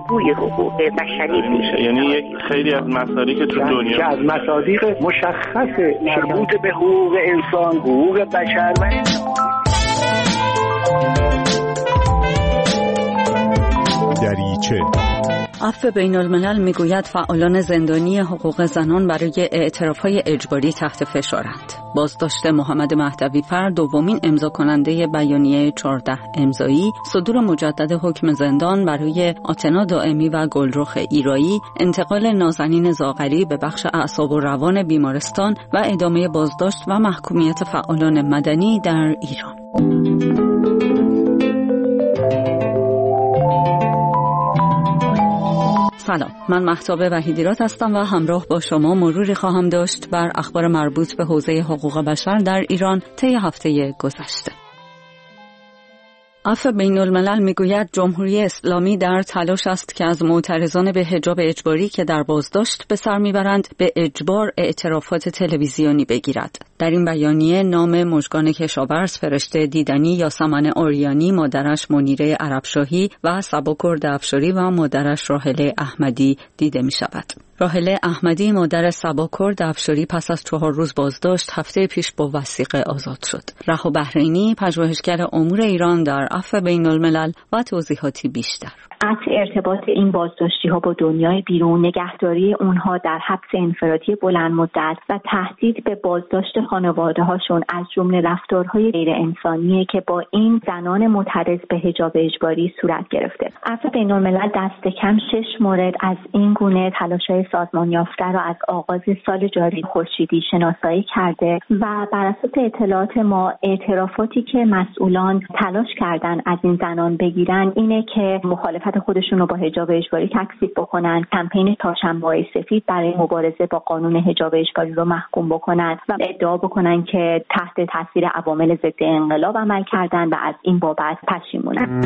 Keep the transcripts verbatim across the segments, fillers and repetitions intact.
الگوی حقوق بشری میشه. یعنی یک خیلی از مصادیق که تو دنیا که از مصادیق مشخص مربوط به حقوق انسان، حقوق بشر و دریچه. عفو بین الملل میگوید فعالان زندانی حقوق زنان برای اعتراف‌های اجباری تحت فشارند. بازداشت محمد مهدوی‌فر، دومین امضا کننده بیانیه چهارده امضایی، صدور مجدد حکم زندان برای آتنا دائمی و گلرخ ایرایی، انتقال نازنین زاغری به بخش اعصاب و روان بیمارستان و ادامه بازداشت و محکومیت فعالان مدنی در ایران. سلام، من مهتاب وحیدیراد هستم و همراه با شما مروری خواهم داشت بر اخبار مربوط به حوزه حقوق بشر در ایران طی هفته گذشته. عفو بین الملل میگوید جمهوری اسلامی در تلاش است که از معترضان به حجاب اجباری که در بازداشت به سر میبرند به اجبار اعترافات تلویزیونی بگیرد. در این بیانیه نام مژگان کشاورز فرشته دیدنی یاسمن آریانی، مادرش منیره عربشاهی و سباکرد افشاری و مادرش راحله احمدی دیده می شود. راحله احمدی مادر سباکرد افشاری پس از چهار روز بازداشت هفته پیش با وثیقه آزاد شد. رها بحرینی، پژوهشگر امور ایران در عفو بین الملل و توضیحاتی بیشتر. قطع ارتباط این بازداشتی ها با دنیای بیرون، نگهداری اونها در حبس انفرادی بلند مدت و تهدید به بازداشت خانواده هاشون از جمله رفتارهای غیر انسانیه که با این زنان معترض به حجاب اجباری صورت گرفته. عفو بین الملل دست کم شش مورد از این گونه تلاش‌های سازمان یافته را از آغاز سال جاری خورشیدی شناسایی کرده و بر اساس اطلاعات ما اعترافاتی که مسئولان تلاش کردن از این زنان بگیرن اینه که مخالفت خودشون رو با حجاب اجباری تکذیب بکنن، کمپین تاشنبه‌های سفید برای مبارزه با قانون حجاب اجباری رو محکوم بکنن و ادعا بکنن که تحت تاثیر عوامل ضد انقلاب عمل کردن و از این بابت پشیمونن.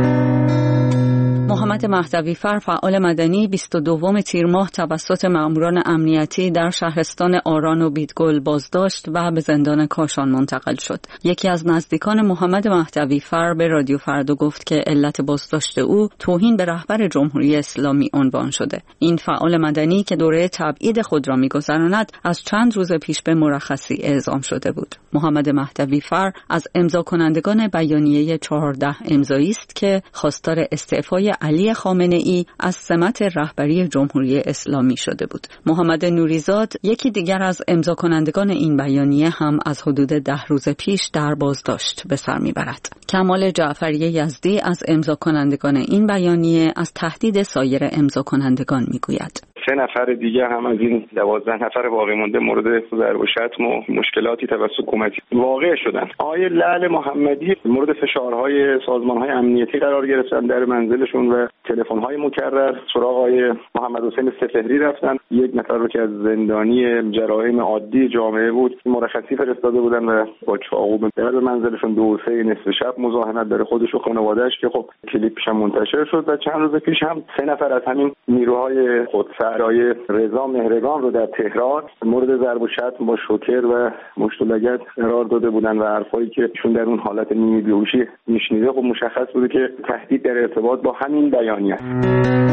محمد مهدوی‌فر، فعال مدنی، بیست و دوم تیر ماه توسط ماموران امنیتی در شهرستان آران و بیدگل بازداشت و به زندان کاشان منتقل شد. یکی از نزدیکان محمد مهدوی‌فر به رادیو فردا گفت که علت بازداشت او توهین به رهبر جمهوری اسلامی عنوان شده. این فعال مدنی که دوره تبعید خود را می‌گذراند از چند روز پیش به مرخصی اعزام شده بود. محمد مهدوی‌فر از امضا کنندگان بیانیه چهارده امضایی است که خواستار استعفای علی خامنه‌ای از سمت رهبری جمهوری اسلامی شده بود. محمد نوریزاد، یکی دیگر از امضا کنندگان این بیانیه، هم از حدود ده روز پیش در بازداشت به سر میبرد. کمال جعفری یزدی از امضا کنندگان این بیانیه از تهدید سایر امضا کنندگان میگوید. سه نفر دیگه هم از این دوازده نفر باقی مونده مورد ضرب و شتم و مشکلاتی توسط حکومتی واقع شدن. آقای لعل محمدی مورد فشارهای سازمان‌های امنیتی قرار گرفتن، در منزلشون و تلفن‌های مکرر سراغ آقای محمد حسین سپهری رفتن. یک نفر رو که از زندانی جرایم عادی جامعه بود مرخصی فرستاده بودن و با چاقو در منزلشون دو سه نصف شب مزاحمت داره خودش و خانواده‌اش که خب کلیپش هم منتشر شد. و چند روز پیش هم سه نفر از همین نیروهای خودسر رای رضا مهرگان رو در تهران مورد ضرب و شتم با شوکر و مشت و لگد قرار داده بودن و حرفایی که ایشون در اون حالت نیمی بیهوشی میشنیده خب مشخص بوده که تهدید در ارتباط با همین بیانیه است.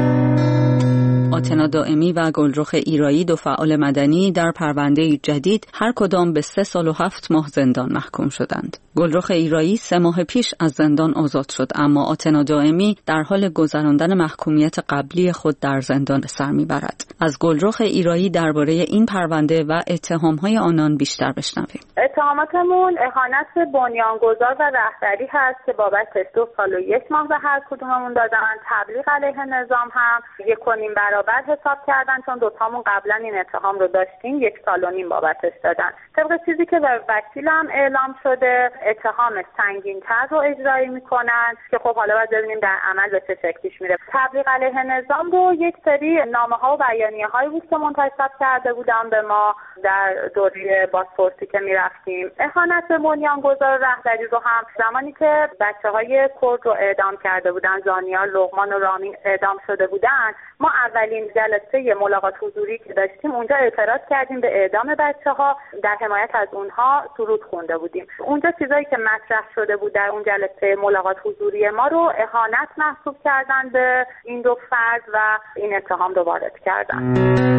آتنا دائمی و گلرخ ایرایی، دو فعال مدنی، در پرونده جدید هر کدام به سه سال و هفت ماه زندان محکوم شدند. گلرخ ایرایی سه ماه پیش از زندان آزاد شد، اما آتنا دائمی در حال گذراندن محکومیت قبلی خود در زندان به سر میبرد. از گلرخ ایرایی درباره این پرونده و اتهامهای آنان بیشتر بشنویم. اتهاماتمون اهانت بنیانگذار و رهبری هست که بابتش دو سال و یک ماه به هر کدوممون دادن. تبلیغ علیه نظام هم یک و نیم برابر حساب کردن، چون دوتامون قبلا این اتهام رو داشتیم، یک سال و نیم بابتش دادن. طبق چیزی که به وکیلم اعلام شده اتهام سنگین‌تر رو اجرایی میکنن که خب حالا باید ببینیم در عمل به چه شکل پیش میره. تبلیغ علیه نظام رو یک سری نامه‌ها و بیانیه‌هایی بود که منتشر کرده بودن به ما در دوره بازپرسی که میرفتیم. اهانت به بنیانگذار رهبری رو هم زمانی که بچه‌های کرد رو اعدام کرده بودن، زانیار، لقمان و رامین اعدام شده بودن، ما اولین جلسه ملاقات حضوری که داشتیم اونجا اعتراض کردیم به اعدام بچه‌ها، در حمایت از اونها سرود خونده بودیم. اونجا چیزایی که مطرح شده بود در اون جلسه ملاقات حضوری ما رو اهانت محسوب کردن به این دو فرد و این اتهام رو وارد کردن.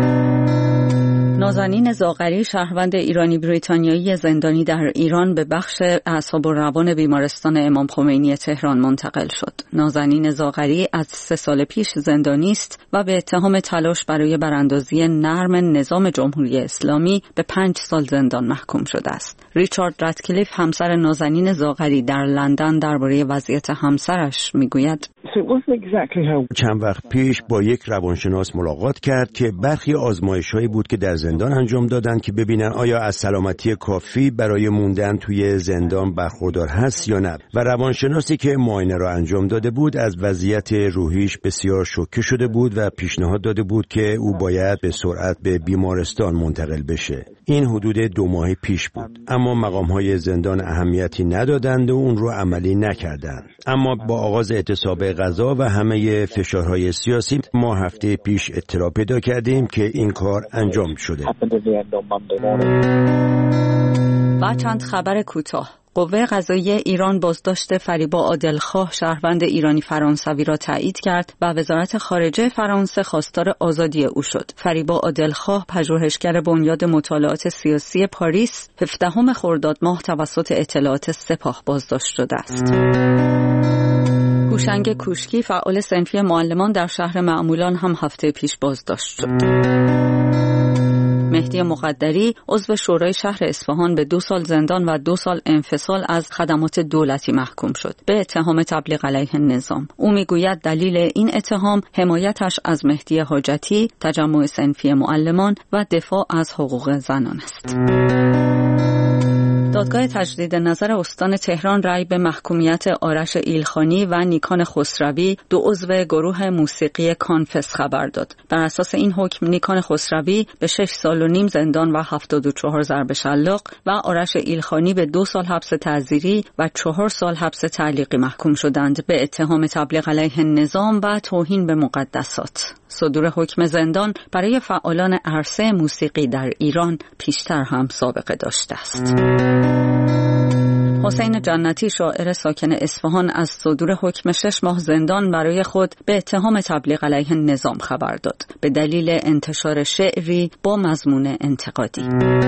نازنین زاغری، شهروند ایرانی بریتانیایی زندانی در ایران، به بخش اعصاب و روان بیمارستان امام خمینی تهران منتقل شد. نازنین زاغری از سه سال پیش زندانی است و به اتهام تلاش برای براندازی نرم نظام جمهوری اسلامی به پنج سال زندان محکوم شده است. ریچارد راتکلیف، همسر نازنین زاغری، در لندن درباره وضعیت همسرش میگوید: چند وقت پیش با یک روانشناس ملاقات کرد که برخی آزمایش‌هایی بود که در زندان انجام دادن که ببینن آیا از سلامتی کافی برای موندن توی زندان برخوردار هست یا نه. و روانشناسی که معاینه را انجام داده بود از وضعیت روحیش بسیار شوکه شده بود و پیشنهاد داده بود که او باید به سرعت به بیمارستان منتقل بشه. این حدود دو ماه پیش بود، اما مقام‌های زندان اهمیتی ندادند و اون رو عملی نکردند. اما با آغاز اعتصاب غذا و همه فشارهای سیاسی ما هفته پیش اطلاع پیدا کردیم که این کار انجام شده. و چند خبر کوتاه. قوه قضاییه ایران بازداشت فریبا عادلخواه، شهروند ایرانی فرانسوی را تایید کرد و وزارت خارجه فرانسه خواستار آزادی او شد. فریبا عادلخواه پژوهشگر بنیاد مطالعات سیاسی پاریس هفدهم خرداد ماه توسط اطلاعات سپاه بازداشت شده است. هوشنگ کوشکی، فعال صنفی معلمان در شهر معمولان، هم هفته پیش بازداشت شد. مهدی مقدری، عضو شورای شهر اصفهان، به دو سال زندان و دو سال انفصال از خدمات دولتی محکوم شد به اتهام تبلیغ علیه نظام. او میگوید دلیل این اتهام حمایتش از مهدی حاجتی، تجمع صنفی معلمان و دفاع از حقوق زنان است. دادگاه تجدید نظر استان تهران رأی به محکومیت آرش ایلخانی و نیکان خسروی، دو عضو گروه موسیقی کانفس، خبر داد. بر اساس این حکم نیکان خسروی به شش سال و نیم زندان و هفتاد و چهار ضرب شلاق و آرش ایلخانی به دو سال حبس تعزیری و چهار سال حبس تعلیقی محکوم شدند به اتهام تبلیغ علیه نظام و توهین به مقدسات. صدور حکم زندان برای فعالان عرصه موسیقی در ایران پیشتر هم سابقه داشته است. حسین جنتی، شاعر ساکن اصفهان، از صدور حکم شش ماه زندان برای خود به اتهام تبلیغ علیه نظام خبر داد به دلیل انتشار شعری با مضمون انتقادی.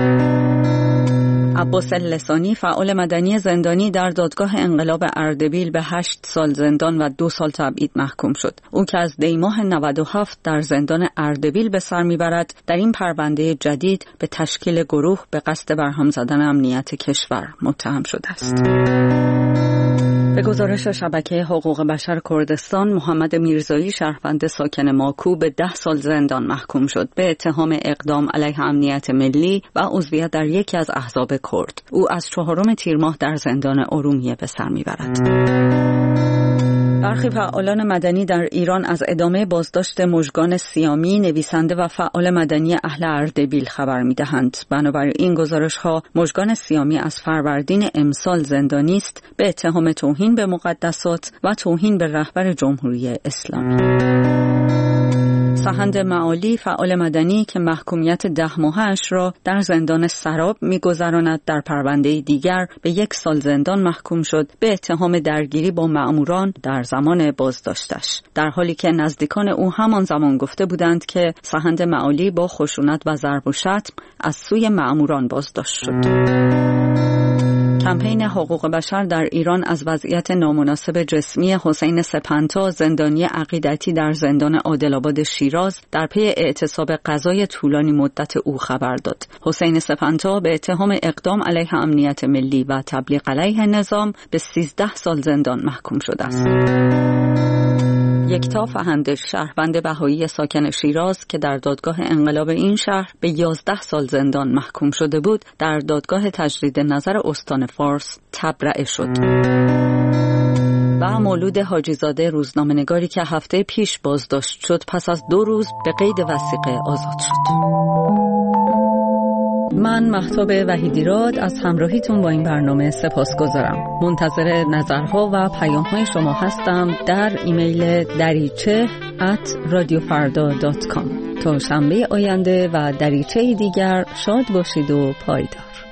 عباس لسانی، فعال مدنی زندانی، در دادگاه انقلاب اردبیل به هشت سال زندان و دو سال تبعید محکوم شد. او که از دی ماه نود و هفت در زندان اردبیل به سر میبرد، در این پرونده جدید به تشکیل گروه به قصد برهم زدن امنیت کشور متهم شده است. به گزارش شبکه حقوق بشر کردستان، محمد میرزایی، شهروند ساکن ماکو، به ده سال زندان محکوم شد به اتهام اقدام علیه امنیت ملی و عضویت در یکی از احزاب کرد. او از چهارم تیر ماه در زندان ارومیه به سر میبرد. برخی فعالان مدنی در ایران از ادامه بازداشت مژگان سیامی، نویسنده و فعال مدنی اهل اردبیل، خبر می‌دهند. بنابر این گزارش‌ها، مژگان سیامی از فروردین امسال زندانی است به اتهام توهین به مقدسات و توهین به رهبر جمهوری اسلامی. سحند معالی، فعال مدنی که محکومیت ده ماهش را در زندان سراب می‌گذراند، در پرونده دیگر به یک سال زندان محکوم شد به اتهام درگیری با مأموران در زمان بازداشتش، در حالی که نزدیکان او همان زمان گفته بودند که سحند معالی با خشونت و ضرب و شتم از سوی مأموران بازداشت شد. کمپین حقوق بشر در ایران از وضعیت نامناسب جسمی حسین سپنتا، زندانی عقیدتی در زندان عادل‌آباد شیراز، در پی اعتصاب غذای طولانی مدت او خبر داد. حسین سپنتا به اتهام اقدام علیه امنیت ملی و تبلیغ علیه نظام به سیزده سال زندان محکوم شده است. یکتا فهندش، شهروند بهایی ساکن شیراز که در دادگاه انقلاب این شهر به یازده سال زندان محکوم شده بود، در دادگاه تجدید نظر استان فارس تبرئه شد. و مولود حاجیزاده، روزنامه‌نگاری که هفته پیش بازداشت شد، پس از دو روز به قید وثیقه آزاد شد. من مهتاب وحیدیراد از همراهیتون با این برنامه سپاسگزارم. منتظر نظرها و پیام‌های شما هستم در ایمیل دریچه ات رادیو فردا دات کام. تا شنبه آینده و دریچه دیگر شاد باشید و پایدار.